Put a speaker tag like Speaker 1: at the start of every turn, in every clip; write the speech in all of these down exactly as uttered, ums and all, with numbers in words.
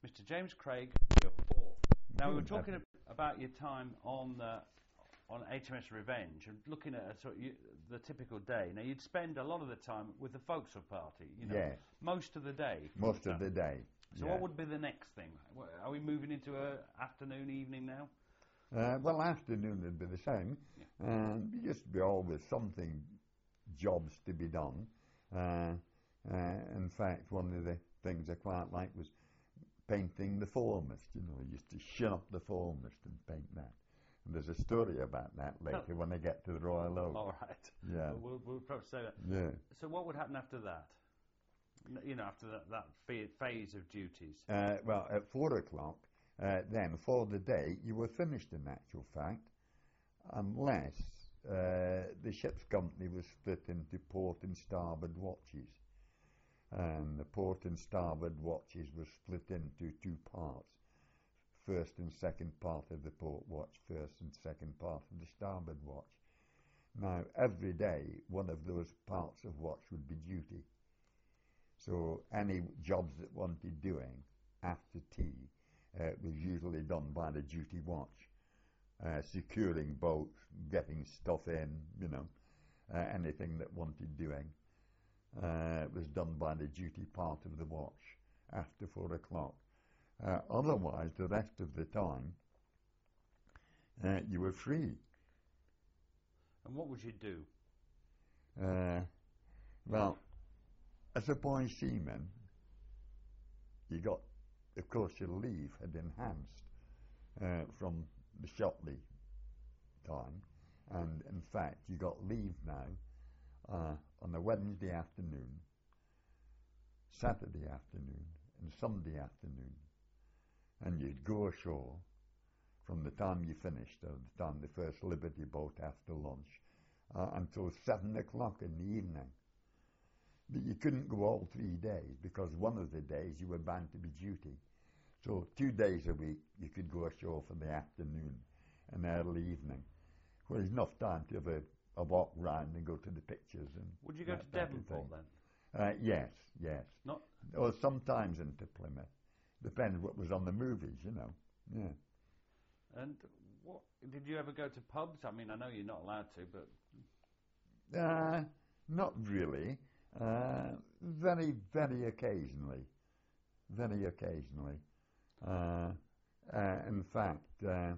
Speaker 1: Mister James Craig, your fourth. Now, we were talking about your time on uh, on H M S Revenge and looking at a sort of you, the typical day. Now, you'd spend a lot of the time with the Vauxhall Party, you know,
Speaker 2: yeah.
Speaker 1: most of the day.
Speaker 2: Most of the day.
Speaker 1: So
Speaker 2: yeah.
Speaker 1: what would be the next thing? Are we moving into a afternoon, evening now?
Speaker 2: Uh, well, afternoon would be the same.
Speaker 1: Yeah.
Speaker 2: Um, there used to be always something, jobs to be done. Uh, uh, in fact, one of the things I quite liked was painting the foremast. You know, I used to shin up the foremast and paint that. And there's a story about that later oh. when I get to the Royal Oak.
Speaker 1: All right.
Speaker 2: Yeah.
Speaker 1: We'll, we'll, we'll probably say that.
Speaker 2: Yeah.
Speaker 1: So what would happen after that? You know, after that, that phase of duties?
Speaker 2: Uh, well, at four o'clock, uh, then for the day, you were finished in actual fact, unless uh, the ship's company was split into port and starboard watches. And the port and starboard watches were split into two parts. First and second part of the port watch, first and second part of the starboard watch. Now, every day, one of those parts of watch would be duty. So any jobs that wanted doing after tea uh, was usually done by the duty watch. Uh, securing boats, getting stuff in, you know, uh, anything that wanted doing uh, was done by the duty part of the watch after four o'clock. Uh, otherwise, the rest of the time, uh, you were free.
Speaker 1: And what would you do?
Speaker 2: Uh, well, as a boy seaman, you got, of course, your leave had enhanced uh, from the Shotley time, and in fact, you got leave now uh, on a Wednesday afternoon, Saturday afternoon, and Sunday afternoon, and you'd go ashore from the time you finished, or the time the first Liberty boat after lunch, uh, until seven o'clock in the evening. But you couldn't go all three days because one of the days you were bound to be duty. So two days a week you could go ashore for the afternoon and early evening. Well, there's enough time to have a, a walk round and go to the pictures. And
Speaker 1: would you go to Devonport then?
Speaker 2: Uh, yes, yes.
Speaker 1: Not.
Speaker 2: Or sometimes into Plymouth. Depends what was on the movies, you know. Yeah.
Speaker 1: And what did you ever go to pubs? I mean, I know you're not allowed to, but
Speaker 2: uh, not really. Uh, very, very occasionally. Very occasionally. Uh, uh, in fact, uh,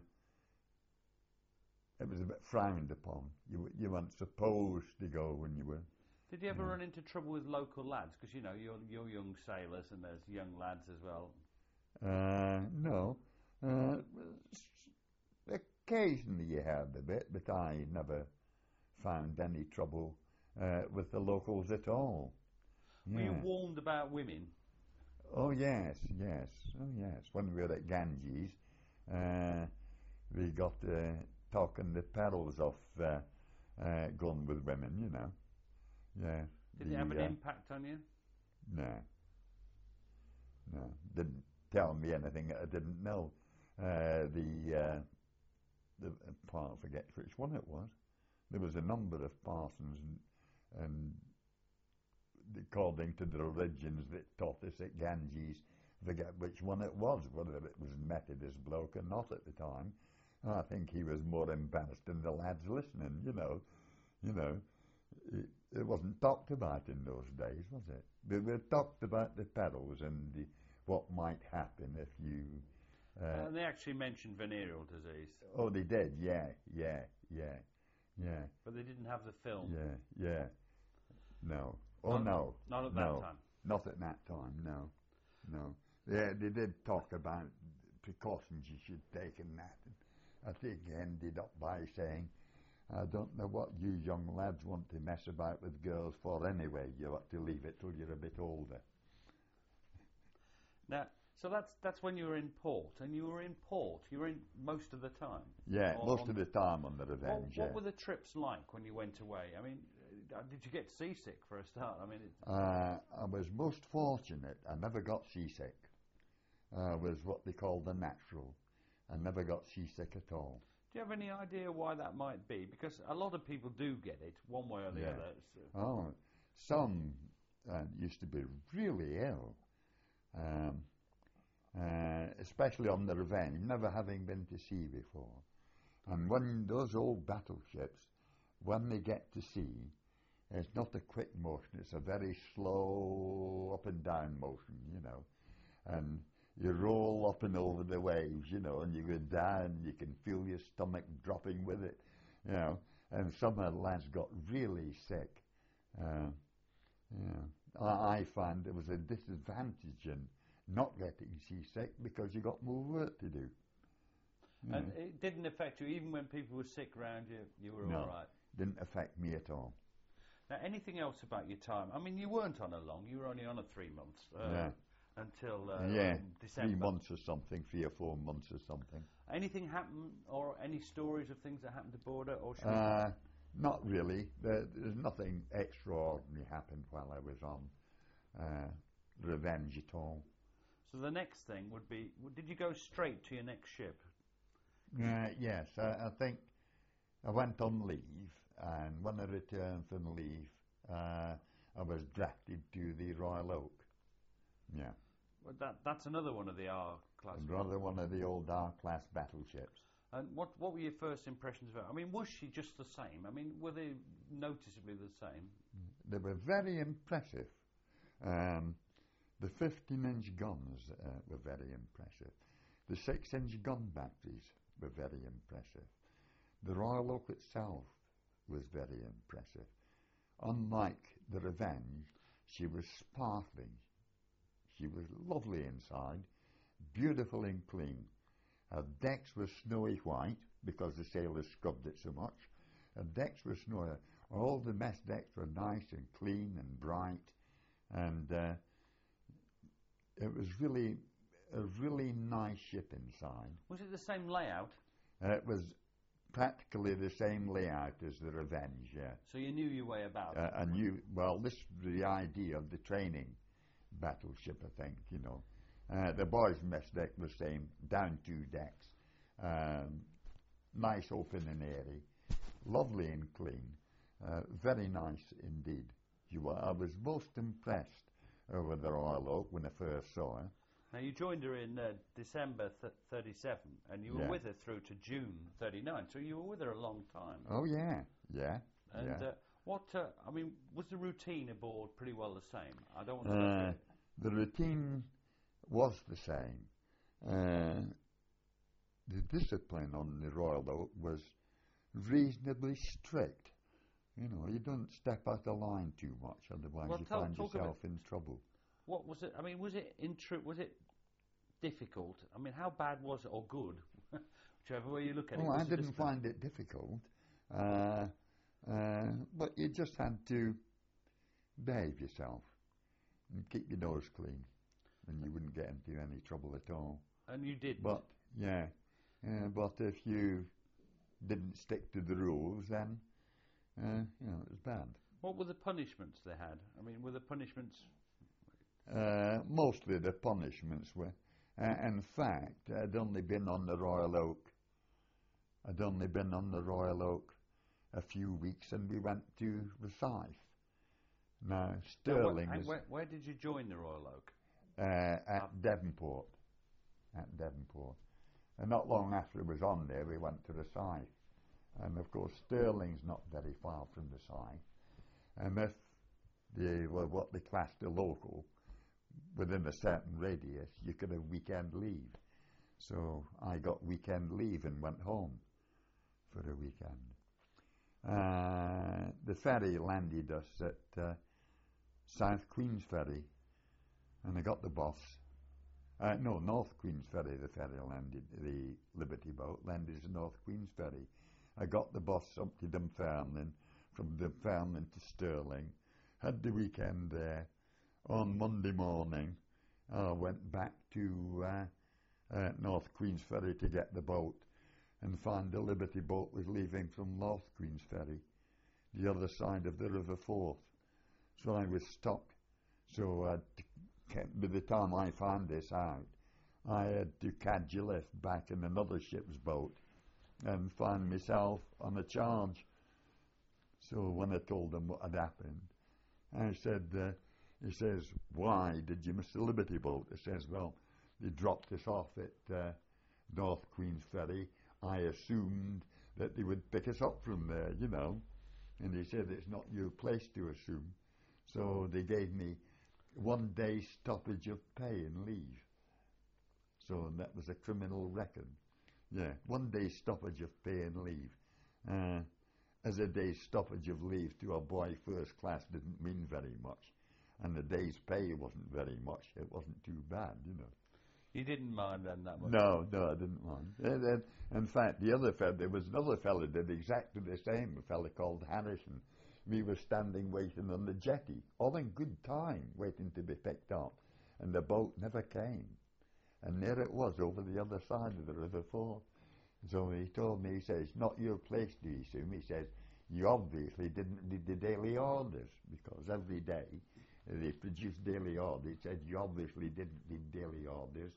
Speaker 2: it was a bit frowned upon. You you weren't supposed to go when you were.
Speaker 1: Did you ever
Speaker 2: you know.
Speaker 1: run into trouble with local lads? Because you know you're you're young sailors and there's young lads as well.
Speaker 2: Uh, no. Uh, occasionally you had a bit, but I never found any trouble uh, with the locals at all. Yeah.
Speaker 1: Were you warned about women?
Speaker 2: Oh yes, yes, oh yes. When we were at Ganges, uh, we got uh, talking the perils of uh, uh, going with women, you know. Yeah.
Speaker 1: Did
Speaker 2: the,
Speaker 1: it have an
Speaker 2: uh,
Speaker 1: impact on you?
Speaker 2: No. No. Didn't tell me anything that I didn't know. Uh, the, uh, the I forget which one it was. There was a number of parsons and, and according to the religions that taught us at Ganges, I forget which one it was, whether it was Methodist bloke or not at the time. I think he was more embarrassed than the lads listening, you know. You know, it, it wasn't talked about in those days, was it? They were talked about the perils and the, what might happen if you... Uh,
Speaker 1: and they actually mentioned venereal disease.
Speaker 2: Oh, they did, yeah, yeah, yeah, yeah.
Speaker 1: But they didn't have the film.
Speaker 2: Yeah, yeah. No. Oh,
Speaker 1: not,
Speaker 2: no.
Speaker 1: Not at
Speaker 2: no.
Speaker 1: that time.
Speaker 2: Not at that time, no. No. Yeah, they did talk about precautions you should take in that. And I think he ended up by saying, I don't know what you young lads want to mess about with girls for anyway. You have to leave it till you're a bit older.
Speaker 1: Now, so that's that's when you were in port, and you were in port. You were in most of the time.
Speaker 2: Yeah,
Speaker 1: or,
Speaker 2: most
Speaker 1: on,
Speaker 2: of the time on the Revenge.
Speaker 1: What, what
Speaker 2: yeah.
Speaker 1: were the trips like when you went away? I mean, uh, did you get seasick for a start? I mean, it,
Speaker 2: uh, I was most fortunate. I never got seasick. I uh, was what they call the natural. I never got seasick at all.
Speaker 1: Do you have any idea why that might be? Because a lot of people do get it, one way or the
Speaker 2: yeah.
Speaker 1: other. So.
Speaker 2: Oh, some uh, used to be really ill. Um, uh, especially on the Revenge, never having been to sea before. And when those old battleships, when they get to sea, it's not a quick motion, it's a very slow up and down motion, you know. And you roll up and over the waves, you know, and you go down, you can feel your stomach dropping with it, you know. And some of the lads got really sick. Uh, yeah. I, I find there was a disadvantage in not getting seasick because you got more work to do.
Speaker 1: And
Speaker 2: Yeah.
Speaker 1: it didn't affect you, even when people were sick around you, you were
Speaker 2: No.
Speaker 1: all right?
Speaker 2: Didn't affect me at all.
Speaker 1: Now, anything else about your time? I mean, you weren't on a long, you were only on a three months. Uh,
Speaker 2: Yeah.
Speaker 1: Until uh,
Speaker 2: yeah,
Speaker 1: um, December.
Speaker 2: three months or something, three or four months or something.
Speaker 1: Anything happen, or any stories of things that happened aboard it, or should we-
Speaker 2: Uh, not really. There, there's nothing extraordinary happened while I was on uh, Revenge at all.
Speaker 1: So the next thing would be, w- did you go straight to your next ship?
Speaker 2: Uh, yes, I, I think I went on leave, and when I returned from leave, uh, I was drafted to the Royal Oak. Yeah.
Speaker 1: Well, that, that's another one of the R class.
Speaker 2: Another one of the old R-class battleships.
Speaker 1: And what what were your first impressions of her? I mean, was she just the same? I mean, were they noticeably the same?
Speaker 2: They were very impressive. Um, the fifteen-inch guns uh, were very impressive. The six-inch gun batteries were very impressive. The Royal Oak itself was very impressive. Unlike the Revenge, she was sparkling. She was lovely inside, beautiful and clean. Her decks were snowy white because the sailors scrubbed it so much. Her decks were snowy. All the mess decks were nice and clean and bright, and uh, it was really a really nice ship inside.
Speaker 1: Was it the same layout?
Speaker 2: Uh, it was practically the same layout as the Revenge, yeah.
Speaker 1: So you knew your way about.
Speaker 2: Uh, and you, well, this was the idea of the training battleship, I think, you know. Uh, the boys' mess deck was same, down two decks, um, nice, open and airy, lovely and clean, uh, very nice indeed. You were, I was most impressed over the Royal Oak when I first saw her.
Speaker 1: Now you joined her in uh, December th- thirty-seven, and you were
Speaker 2: Yeah.
Speaker 1: with her through to June thirty-nine. So you were with her a long time.
Speaker 2: Oh yeah, yeah,
Speaker 1: And
Speaker 2: yeah.
Speaker 1: uh, what? Uh, I mean, was the routine aboard pretty well the same? I don't want to.
Speaker 2: Uh, the routine was the same. Uh, the discipline on the Royal Oak was reasonably strict. You know, you don't step out of line too much, otherwise
Speaker 1: Well,
Speaker 2: you
Speaker 1: tell-
Speaker 2: find
Speaker 1: talk
Speaker 2: yourself in trouble.
Speaker 1: What was it? I mean, was it intru- Was it difficult? I mean, how bad was it, or good? Whichever way you look at it.
Speaker 2: Oh,
Speaker 1: was
Speaker 2: I
Speaker 1: the
Speaker 2: didn't
Speaker 1: discipline-
Speaker 2: find it difficult, uh, uh, but you just had to behave yourself and keep your nose clean, and you wouldn't get into any trouble at all.
Speaker 1: And you did.
Speaker 2: But yeah, uh, but if you didn't stick to the rules, then uh, you know it was bad.
Speaker 1: What were the punishments they had? I mean, were the punishments?
Speaker 2: Uh, mostly the punishments were. Uh, in fact, I'd only been on the Royal Oak. I'd only been on the Royal Oak a few weeks, and we went to Rosyth. Now
Speaker 1: Now,
Speaker 2: Stirling
Speaker 1: where,
Speaker 2: was
Speaker 1: where, where did you join the Royal Oak?
Speaker 2: uh, at Devonport. At Devonport, and not long after it was on there, we went to Rosyth. And of course, Stirling's not very far from Rosyth. And if they were what they classed a local, within a certain radius, you could have weekend leave. So I got weekend leave and went home for a weekend. Uh, the ferry landed us at uh, South Queens Ferry, and I got the bus. Uh, no, North Queens Ferry, the ferry landed, the Liberty boat landed at North Queens Ferry. I got the bus up to Dunfermline, from Dunfermline to Stirling, had the weekend there. On Monday morning, I went back to uh, uh, North Queens Ferry to get the boat, and found the Liberty boat was leaving from North Queens Ferry, the other side of the River Forth. So I was stuck. So uh, t- by the time I found this out, I had to cadge a lift back in another ship's boat and find myself on a charge. So when I told them what had happened, I said, uh, he says, why did you miss the Liberty boat? He says, well, they dropped us off at uh, North Queen's Ferry. I assumed that they would pick us up from there, you know. And they said it's not your place to assume. So they gave me one day stoppage of pay and leave. So that was a criminal record. Yeah, one day stoppage of pay and leave. Uh, as a day's stoppage of leave to a boy first class didn't mean very much. And the day's pay wasn't very much. It wasn't too bad, you know.
Speaker 1: You didn't mind then that much?
Speaker 2: No, no, I didn't mind. And, and, in fact, the other fellow, there was another fellow that did exactly the same, a fellow called Harrison. We were standing waiting on the jetty, all in good time, waiting to be picked up. And the boat never came. And there it was, over the other side of the River Forth. So he told me, he says, not your place to assume. He says, you obviously didn't read the daily orders, because every day they produce daily orders. He said, you obviously didn't read daily orders.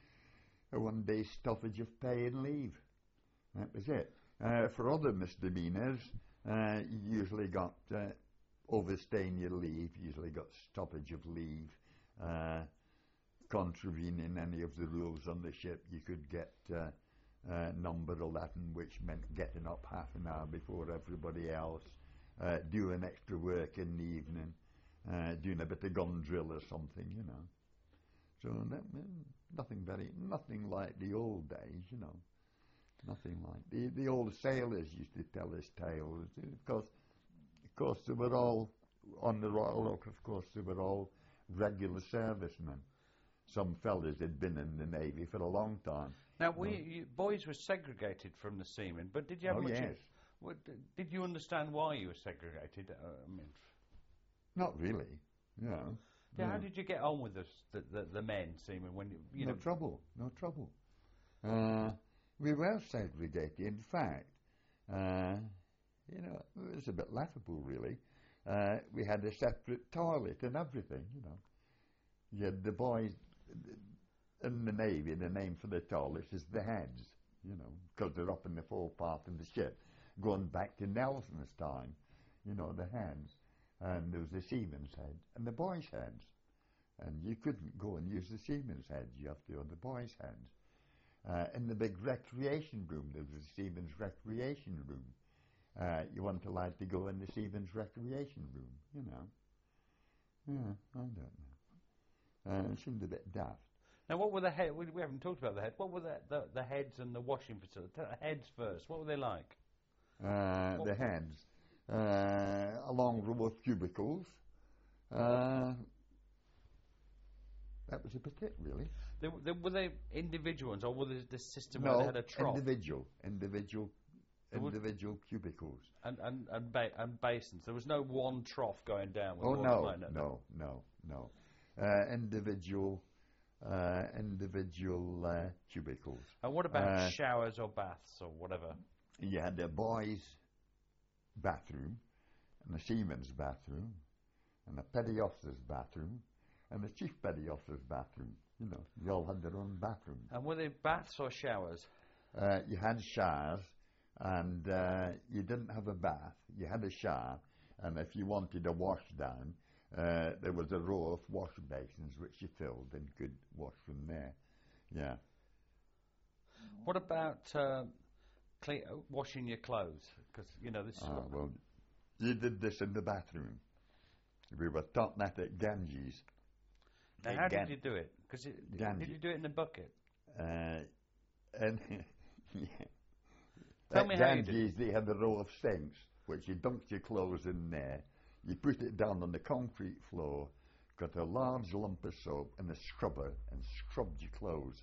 Speaker 2: A one day stoppage of pay and leave. That was it. Uh, for other misdemeanors, uh, you usually got uh, overstaying your leave, usually got stoppage of leave, uh, contravening any of the rules on the ship. You could get uh, uh, number eleven, which meant getting up half an hour before everybody else, uh, doing extra work in the evening, uh, doing a bit of gun drill or something, you know. So that, nothing very, nothing like the old days, you know. Nothing like the the old sailors used to tell us tales. Of course, of course, they were all on the Royal Oak. Of course, they were all regular servicemen. Some fellas had been in the Navy for a long time.
Speaker 1: Now, we you, boys were segregated from the seamen, but did you have
Speaker 2: oh,
Speaker 1: much?
Speaker 2: Yes.
Speaker 1: What, did you understand why you were segregated? Uh, I mean,
Speaker 2: not really. No.
Speaker 1: Yeah,
Speaker 2: no.
Speaker 1: how did you get on with the the, the, the men seamen when you, you
Speaker 2: no
Speaker 1: know?
Speaker 2: trouble. No trouble. Uh, we were segregated. In fact, uh, you know, it was a bit laughable, really. Uh, we had a separate toilet and everything, you know. You had the boys in the Navy, the name for the toilets is the heads, you know, because they're up in the forepart of the ship. Going back to Nelson's time, you know, the heads. And there was the seaman's head and the boys' heads. And you couldn't go and use the seaman's heads, you have to go on the boys' heads. Uh, in the big recreation room, there was a seaman's recreation room. Uh, you weren't allowed to go in the seaman's recreation room, you know. Yeah, I don't know. Uh, it seemed a bit daft.
Speaker 1: Now, what were the heads? We, we haven't talked about the heads. What were the, the, the heads and the washing facility? The heads first. What were they like?
Speaker 2: Uh, the heads. Uh, a long row of cubicles. Uh, that was about it, really.
Speaker 1: They, they, were they individual ones, or were they the system
Speaker 2: no,
Speaker 1: where they had a trough?
Speaker 2: individual, individual,
Speaker 1: There
Speaker 2: individual cubicles.
Speaker 1: And and and, ba and basins. There was no one trough going down. With
Speaker 2: Oh
Speaker 1: water
Speaker 2: no,
Speaker 1: flowing at them.
Speaker 2: no, no, no. Uh, individual, uh, individual uh, cubicles.
Speaker 1: And what about
Speaker 2: Uh,
Speaker 1: showers or baths or whatever?
Speaker 2: You had a boys' bathroom, and a seaman's bathroom, and a petty officer's bathroom, and the chief petty officer's bathroom. You know, they all had their own bathroom.
Speaker 1: And were they baths or showers?
Speaker 2: Uh, you had showers, and uh, you didn't have a bath. You had a shower, and if you wanted a wash down, uh, there was a row of wash basins which you filled and could wash from there. Yeah.
Speaker 1: What about uh, clean, uh, washing your clothes? Because you know this. Is
Speaker 2: Ah,
Speaker 1: what
Speaker 2: well, you did this in the bathroom. We were taught that at Ganges.
Speaker 1: now,
Speaker 2: At
Speaker 1: how
Speaker 2: Gan-
Speaker 1: did you do it? Because did
Speaker 2: Ganges.
Speaker 1: you do it in a bucket?
Speaker 2: Uh, and yeah.
Speaker 1: Tell
Speaker 2: At
Speaker 1: me how you did
Speaker 2: Ganges, they had a row of sinks, which you dumped your clothes in there. You put it down on the concrete floor, got a large lump of soap and a scrubber, and scrubbed your clothes.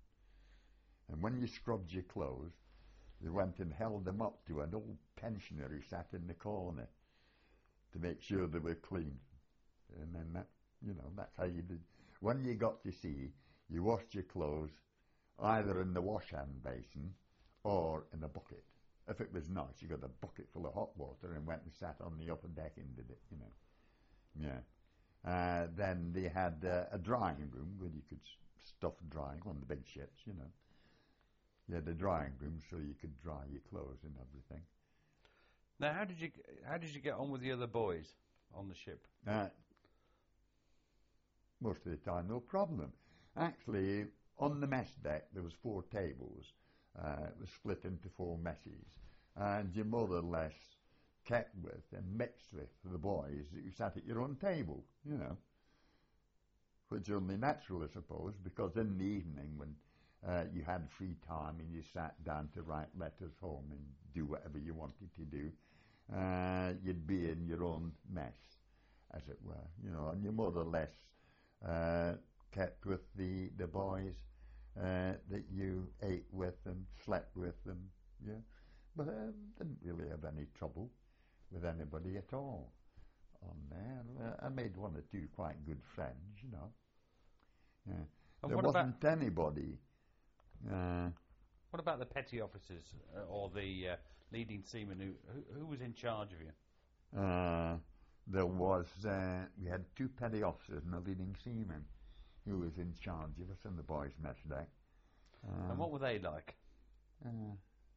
Speaker 2: And when you scrubbed your clothes, they went and held them up to an old pensioner who sat in the corner to make sure they were clean. And then that, you know, that's how you did. When you got to sea, you washed your clothes either in the wash hand basin or in a bucket. If it was nice, you got a bucket full of hot water and went and sat on the upper deck and did it, you know. Yeah. Uh, then they had uh, a drying room where you could s- stuff drying on the big ships, you know. You had a drying room so you could dry your clothes and everything.
Speaker 1: Now, how did you how did you get on with the other boys on the ship?
Speaker 2: Uh, most of the time, no problem. Actually, on the mess deck there was four tables. Uh, it was split into four messes, and you more or less kept with and mixed with the boys that you sat at your own table, you know, which is only natural, I suppose, because in the evening when uh, you had free time and you sat down to write letters home and do whatever you wanted to do, uh, you'd be in your own mess, as it were, you know, and you more or less uh, kept with the, the boys uh, that you ate with and slept with them, yeah, but um, didn't really have any trouble with anybody at all on there. Uh, I made one or two quite good friends, you know. Yeah.
Speaker 1: And
Speaker 2: There
Speaker 1: what
Speaker 2: wasn't
Speaker 1: about,
Speaker 2: anybody. Uh,
Speaker 1: what about the petty officers uh, or the uh, leading seamen? Who, who who was in charge of you?
Speaker 2: uh, there was, uh, we had two petty officers and a leading seaman who was in charge of us in the boys' mess deck. Um,
Speaker 1: And what were they like?
Speaker 2: Uh,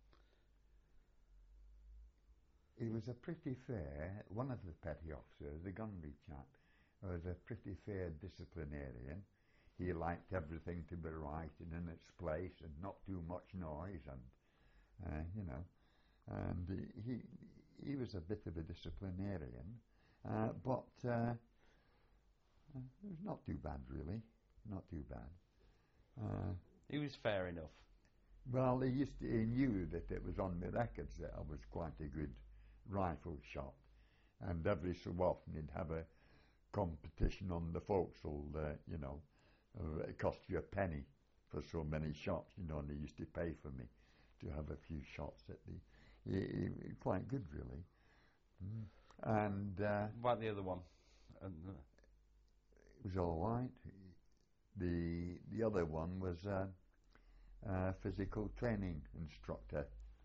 Speaker 2: he was a pretty fair, one of the petty officers, the gunnery chap, was a pretty fair disciplinarian. He liked everything to be right and in its place and not too much noise, and uh, you know, and he he was a bit of a disciplinarian, uh, but uh, it was not too bad really, not too bad. Uh,
Speaker 1: He was fair enough.
Speaker 2: Well, he used to, he knew that it was on my records that I was quite a good rifle shot, and every so often he'd have a competition on the forecastle, uh, you know, uh, it cost you a penny for so many shots, you know, and they used to pay for me to have a few shots at the, he, he, he quite good really. Mm. And uh,
Speaker 1: What about the other one? And, uh,
Speaker 2: it was all right. The, the other one was uh, Uh, physical training instructor,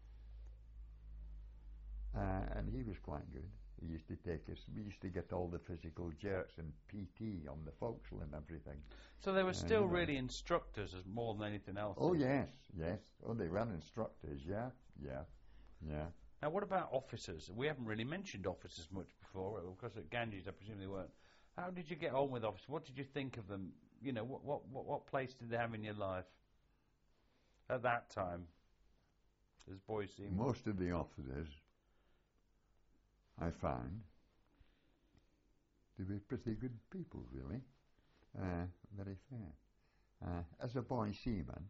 Speaker 2: uh, and he was quite good. He used to take us, we used to get all the physical jerks and P T on the forecastle and everything.
Speaker 1: so they were
Speaker 2: Uh,
Speaker 1: still
Speaker 2: you know.
Speaker 1: really instructors as more than anything else.
Speaker 2: Oh yes, yes. Oh, they were instructors, yeah, yeah, yeah.
Speaker 1: Now, what about officers? We haven't really mentioned officers much before, because at Ganges, I presume they weren't. How did you get on with officers? What did you think of them? You know, what what what, what place did they have in your life at that time? As boys seemed.
Speaker 2: Most of the officers, I found, to be pretty good people, really. Uh, very fair. Uh, as a boy seaman,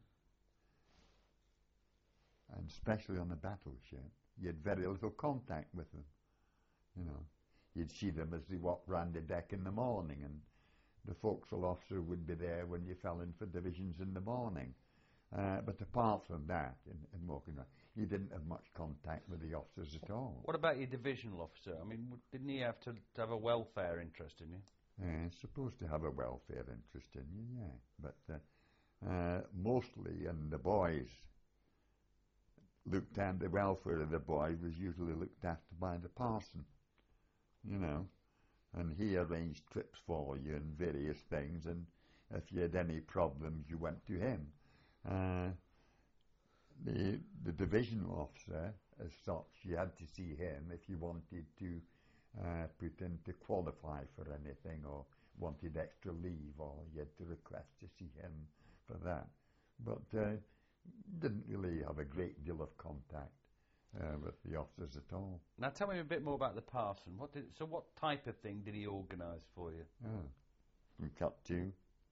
Speaker 2: and especially on a battleship, you had very little contact with them. You know, you'd see them as they walked round the deck in the morning, and the forecastle officer would be there when you fell in for divisions in the morning. Uh, but apart from that, in, in walking around, you didn't have much contact with the officers at all.
Speaker 1: What about your divisional officer? I mean, w- didn't he have to, to have a welfare interest in you?
Speaker 2: Uh, supposed to have a welfare interest in you, yeah. But uh, uh, mostly, and the boys looked after, the welfare of the boy was usually looked after by the parson, you know. And he arranged trips for you and various things, and if you had any problems, you went to him. Uh, the the divisional officer, as such, you had to see him if you wanted to uh, put in to qualify for anything, or wanted extra leave, or you had to request to see him for that. But uh, didn't really have a great deal of contact uh, with the officers at all.
Speaker 1: Now, tell me a bit more about the parson. What did, so what type of thing did he organise for you?
Speaker 2: Oh, we got to,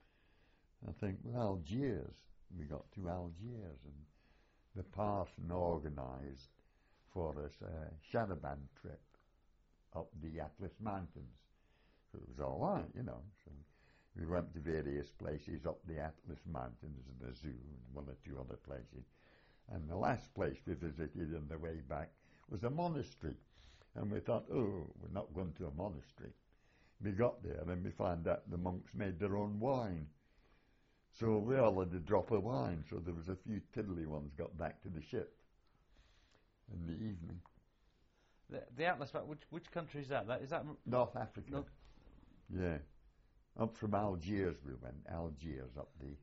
Speaker 2: I think, well, Algiers. We got to Algiers, and the parson organised for us a charabanc trip up the Atlas Mountains. So it was all right, you know. So we went to various places up the Atlas Mountains and the zoo and one or two other places. And the last place we visited on the way back was a monastery. And we thought, oh, we're not going to a monastery. We got there and we found out the monks made their own wine. So we all had a drop of wine, so there was a few tiddly ones got back to the ship in the evening.
Speaker 1: The, the Atlas, which which country is that? That is that
Speaker 2: North Africa.
Speaker 1: No.
Speaker 2: Yeah. Up from Algiers we went, Algiers up the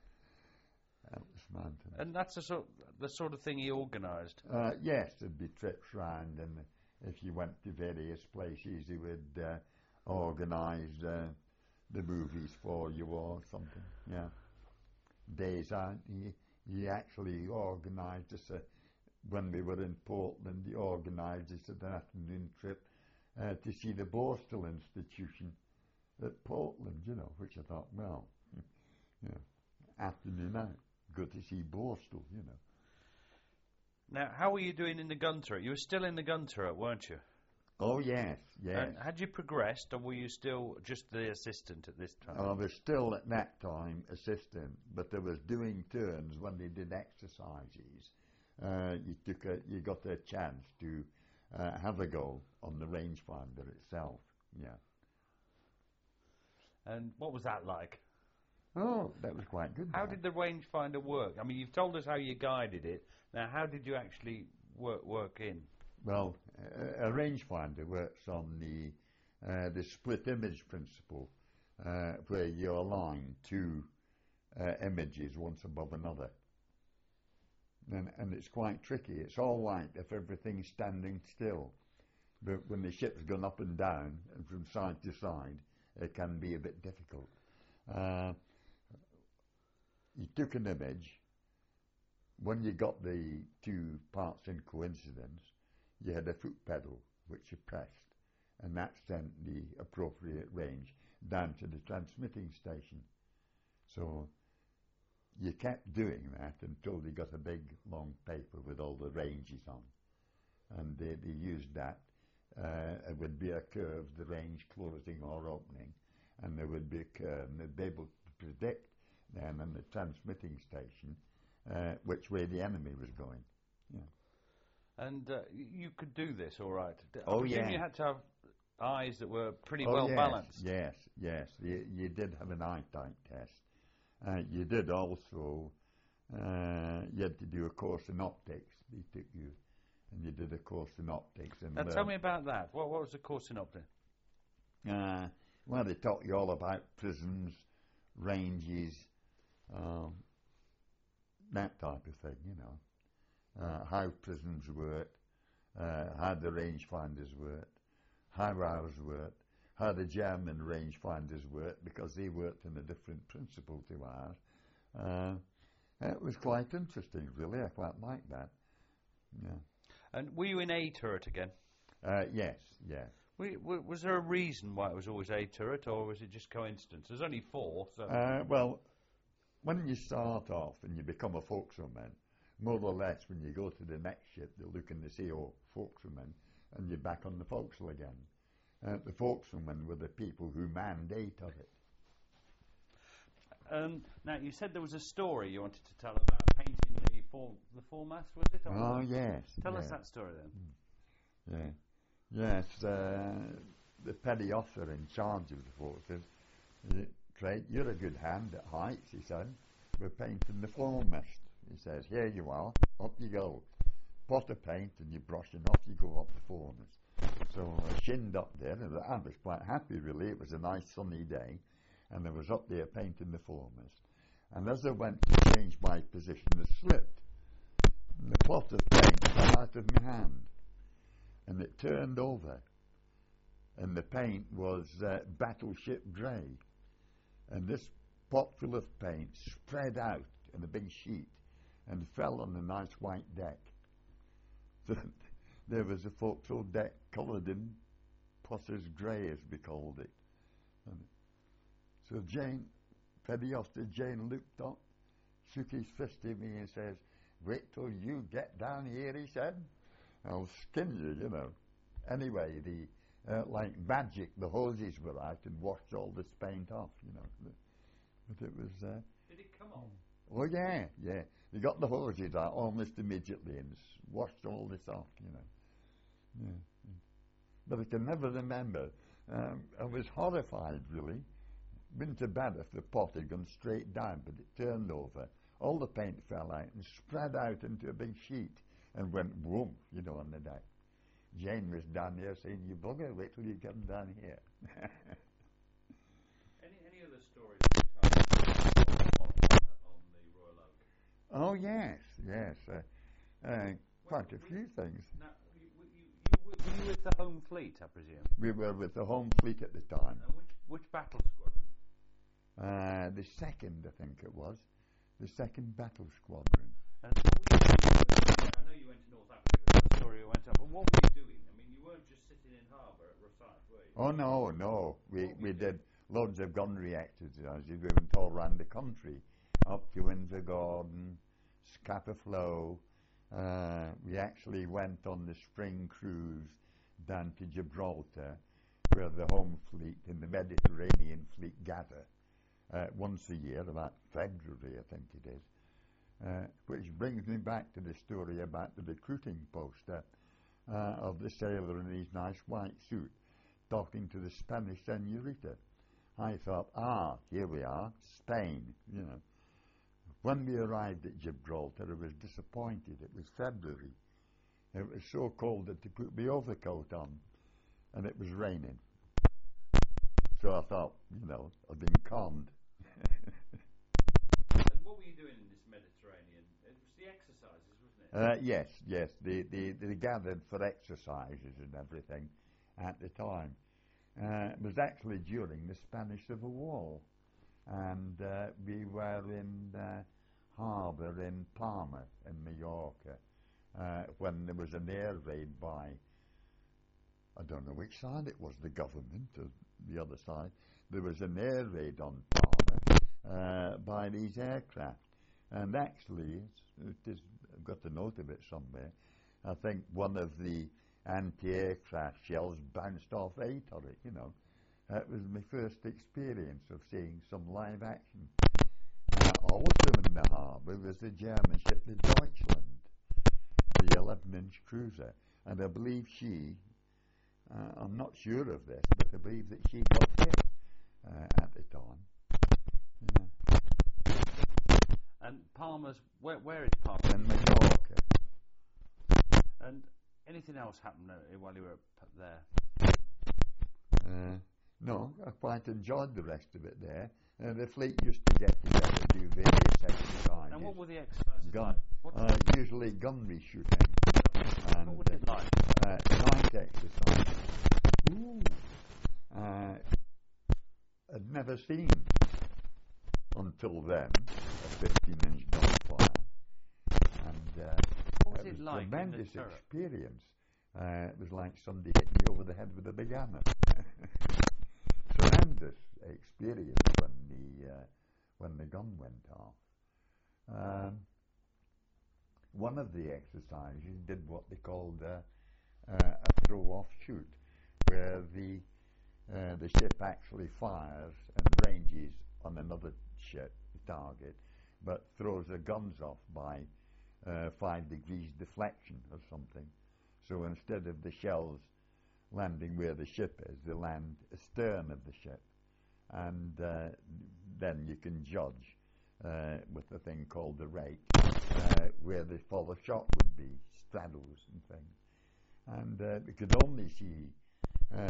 Speaker 2: Atlas Mountains.
Speaker 1: And that's the sort the sort of thing he organised.
Speaker 2: Uh, yes, there'd be trips round, and if you went to various places, he would uh, organise uh, the movies for you or something. Yeah. days out. He, he actually organised us, a, when we were in Portland, he organised us an afternoon trip uh, to see the Borstal Institution at Portland, you know, which I thought, well, you know, afternoon out, good to see Borstal, you know.
Speaker 1: Now, how were you doing in the gun turret? You were still in the gun turret, weren't you?
Speaker 2: Oh, yes, yes.
Speaker 1: And had you progressed, or were you still just the assistant at this time?
Speaker 2: I was still at that time assistant, but I was doing turns when they did exercises. Uh, you took a, you got a chance to uh, have a go on the rangefinder itself. Yeah.
Speaker 1: And what was that like?
Speaker 2: Oh, that was quite good.
Speaker 1: How
Speaker 2: that.
Speaker 1: did the rangefinder work? I mean, you've told us how you guided it. Now, how did you actually work work in?
Speaker 2: Well, a, a rangefinder works on the uh, the split image principle, uh, where you align two uh, images once above another. And, and it's quite tricky. It's all right if everything's standing still, but when the ship's gone up and down and from side to side, it can be a bit difficult. Uh, you took an image. When you got the two parts in coincidence, you had a foot pedal which you pressed, and that sent the appropriate range down to the transmitting station. So you kept doing that until they got a big long paper with all the ranges on, and they, they used that. Uh, it would be a curve, the range closing or opening, and there would be a curve, and they'd be able to predict then on the transmitting station uh, which way the enemy was going. Yeah.
Speaker 1: And uh, you could do this, all right.
Speaker 2: Oh,
Speaker 1: I presume
Speaker 2: yeah.
Speaker 1: you had to have eyes that were pretty
Speaker 2: oh,
Speaker 1: well
Speaker 2: yes,
Speaker 1: balanced.
Speaker 2: Yes, yes. You, you did have an eyesight test. Uh, you did also, uh, you had to do a course in optics. They took you, and you did a course in optics. And
Speaker 1: now, tell me about that. What, what was the course in optics?
Speaker 2: Uh, well, they taught you all about prisms, ranges, um, that type of thing, you know. Uh, how prisms work, uh, how the rangefinders work, how ours work, how the German rangefinders work, because they worked in a different principle to ours. Uh, it was quite interesting, really. I quite liked that. Yeah.
Speaker 1: And were you in A turret again?
Speaker 2: Uh, yes, yes.
Speaker 1: We, w was there a reason why it was always A turret, or was it just coincidence? There's only four, so...
Speaker 2: Uh, well, when you start off and you become a forecastleman, more or less when you go to the next ship, they're looking to see, oh, forecastleman, and you're back on the forecastle again. Uh, the forecastlemen were the people who manned A turret.
Speaker 1: Um, now, you said there was a story you wanted to tell about painting the, fore the foremast, was it?
Speaker 2: Oh, yes.
Speaker 1: Tell
Speaker 2: yes.
Speaker 1: us that story then.
Speaker 2: Yeah. Yes, uh, the petty officer in charge of the forecastle said, Craig, you're a good hand at heights, he said. We're painting the foremast. He says, here you are, up you go. Pot of paint and you brush and off you go up the foremast. So I shinned up there, and I was quite happy really. It was a nice sunny day, and I was up there painting the foremast. And as I went to change my position, it slipped. And the pot of paint fell out of my hand. And it turned over, and the paint was uh, battleship grey, and this pot full of paint spread out in a big sheet and fell on the nice white deck. So there was a forecastle deck coloured in potter's grey, as we called it. And so Jane, petty officer Jane, looked up, shook his fist at me and says, wait till you get down here, he said. I'll skin you, you know. Anyway, the uh, like magic, the hoses were out and washed all this paint off, you know. But it was... Uh,
Speaker 1: Did it come off?
Speaker 2: Oh, yeah, yeah. They got the hoses out almost immediately and washed all this off, you know. Yeah. But I can never remember. Um, I was horrified, really. Been to bed if the pot had gone straight down, but it turned over. All the paint fell out and spread out into a big sheet. And went boom, you know, on the deck. Jane was down there saying, you bugger, wait till you come down here.
Speaker 1: any, any other stories you tell on, on, on the Royal Oak?
Speaker 2: Oh, yes, yes. Uh, uh, quite a few things.
Speaker 1: Now, you, you, you, were you with the Home Fleet, I presume?
Speaker 2: We were with the Home Fleet at the time.
Speaker 1: And which, which battle squadron?
Speaker 2: Uh, the second, I think it was. the second Battle Squadron.
Speaker 1: And what were you doing? I know you went to North Africa, that's the story you went up, but what were you doing? I mean, you weren't just sitting in harbour at Rosyth, were you?
Speaker 2: Oh, no, no. We,
Speaker 1: What
Speaker 2: we
Speaker 1: were you
Speaker 2: did loads of gunnery exercises. We went all around the country, up to Windsor Garden, Scapa Flow. Uh, we actually went on the spring cruise down to Gibraltar, where the home fleet and the Mediterranean fleet gather uh, once a year, about February, I think it is. Uh, which brings me back to the story about the recruiting poster uh, of the sailor in his nice white suit talking to the Spanish senorita. I thought, ah, here we are, Spain, you know. When we arrived at Gibraltar, I was disappointed. It was February. It was so cold that they put the overcoat on, and it was raining. So I thought, you know, I've been conned.
Speaker 1: And what were you doing in this Mediterranean? It was the exercises, wasn't it?
Speaker 2: Uh, yes, yes. They, they, they gathered for exercises and everything at the time. Uh, it was actually during the Spanish Civil War. And uh, we were in uh, harbour in Palma, in Mallorca, uh, when there was an air raid by, I don't know which side it was, the government or the other side. There was an air raid on Palma uh, by these aircraft. And actually, it's, it is, I've got a note of it somewhere, I think one of the anti-aircraft shells bounced off a turret, you know. That was my first experience of seeing some live action. Uh, also in the harbour was the German ship, the Deutschland, the eleven inch cruiser. And I believe she, uh, I'm not sure of this, but I believe that she got hit uh, at the time. Yeah.
Speaker 1: And Palmer's, where, where is Palmer?
Speaker 2: In Mallorca.
Speaker 1: And anything else happened uh, while you were up there?
Speaker 2: Uh, No, I quite enjoyed the rest of it there. Uh, the fleet used to get together to do various exercises.
Speaker 1: And what were the exercises
Speaker 2: Gun,
Speaker 1: like? What
Speaker 2: uh, usually gunnery shooting. And,
Speaker 1: what was it like?
Speaker 2: Uh, night exercises. Ooh. Uh, I'd never seen, until then, a fifteen inch gunfire. And uh,
Speaker 1: what was
Speaker 2: it
Speaker 1: it
Speaker 2: was
Speaker 1: like?
Speaker 2: a
Speaker 1: in
Speaker 2: tremendous
Speaker 1: the turret?
Speaker 2: experience. Uh, it was like somebody hitting you over the head with a big hammer. Tremendous experience when the uh, when the gun went off. Um, one of the exercises did what they called uh, uh, a throw-off shoot, where the uh, the ship actually fires and ranges on another ship target, but throws the guns off by uh, five degrees deflection or something. So instead of the shells landing where the ship is, they land astern of the ship. And uh, then you can judge uh, with a thing called the rate uh, where the follow shot would be, straddles and things. And uh, we could only see uh,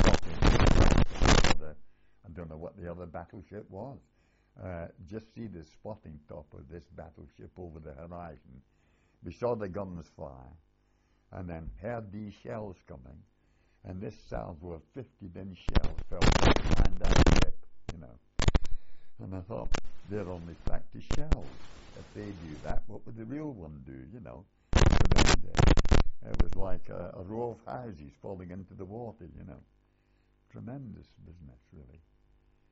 Speaker 2: the, I don't know what the other battleship was, uh, just see the spotting top of this battleship over the horizon. We saw the guns fire and then heard these shells coming. And this salvo of fifty inch shells fell behind our ship, you know. And I thought, they're only practice shells. If they do that, what would the real one do, you know? Tremendous. It was like a, a row of houses falling into the water, you know. Tremendous business, really.